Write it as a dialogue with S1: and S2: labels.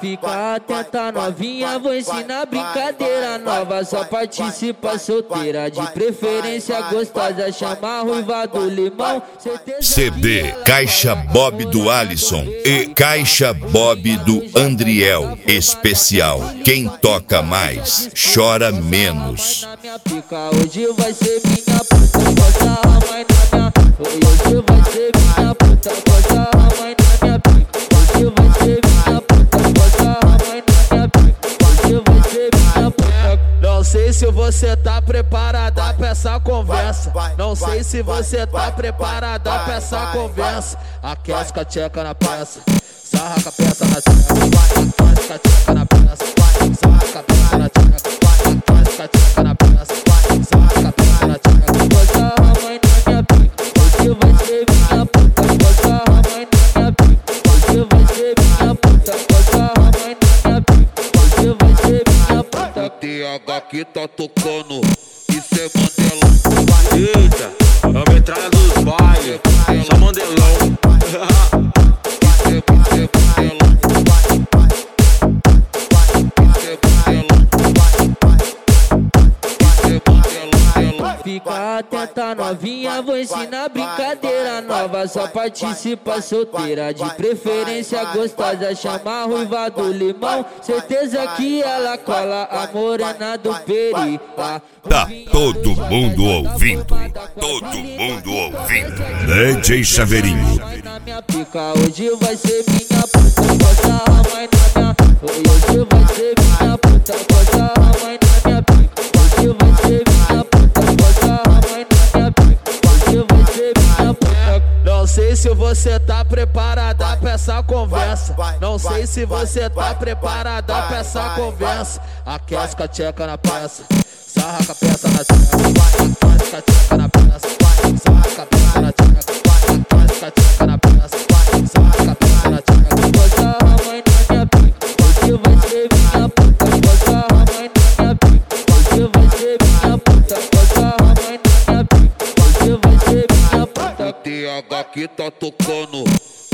S1: Fica atenta novinha, vou ensinar brincadeira nova. Só participa solteira, de preferência gostosa. Chama a ruiva do limão.
S2: CD Caixa Bob do Alisson e Caixa Bob do Andriel. Especial, quem toca mais, chora menos.
S1: Hoje vai ser minha puta, gosta a mãe na minha. Hoje vai ser minha puta, gosta a mãe na minha pica. Hoje vai ser minha puta, gosta a mãe na minha pica. Hoje vai ser minha puta. Não sei se você tá preparada pra essa conversa. Não sei se você tá preparada pra essa conversa. Aquece com a tcheca na peça, sarra com a peça na tcheca. Aquece com a tcheca na peça, sarra com a peça na tcheca. Aquece com a tcheca na peça, sarra com a peça na tcheca. Gosta a mãe na minha pica, hoje vai ser minha puta. Gosta a mãe na minha pica, hoje vai ser minha puta. Gosta a mãe na minha pica, hoje vai ser minha puta.
S3: O TH que tá tocando, isso é Mandelão. Eita, vamos entrar nos bailes, só Mandelão.
S1: Fica atenta novinha, vou ensinar brincadeira nova. Só participa solteira, de preferência gostosa. Chama a ruiva do limão, certeza que ela cola a morena do peri.
S2: Tá todo mundo ouvindo, todo mundo ouvindo. DJ Chaveirinho.
S1: Hoje vai ser minha puta, gosta a mãe na minha. Hoje vai ser minha puta, gosta a mãe na minha pica. Hoje vai ser minha puta, gosta a mãe na minha pica. Hoje vai ser minha puta. Não sei se você tá preparada pra essa conversa. Não sei se você tá preparada pra essa conversa. Aquece com a tcheca na peça, sarra com a peça na tcheca. Aquece com a tcheca na peça, sarra com a peça na tcheca. Aquece com a tcheca na peça, sarra com a peça na tcheca. Gosta a mãe na minha pica, hoje vai ser minha puta. Gosta a mãe na minha pica, hoje vai ser minha puta. Gosta a mãe na minha pica, hoje vai ser minha puta.
S3: O TH que tá tocando,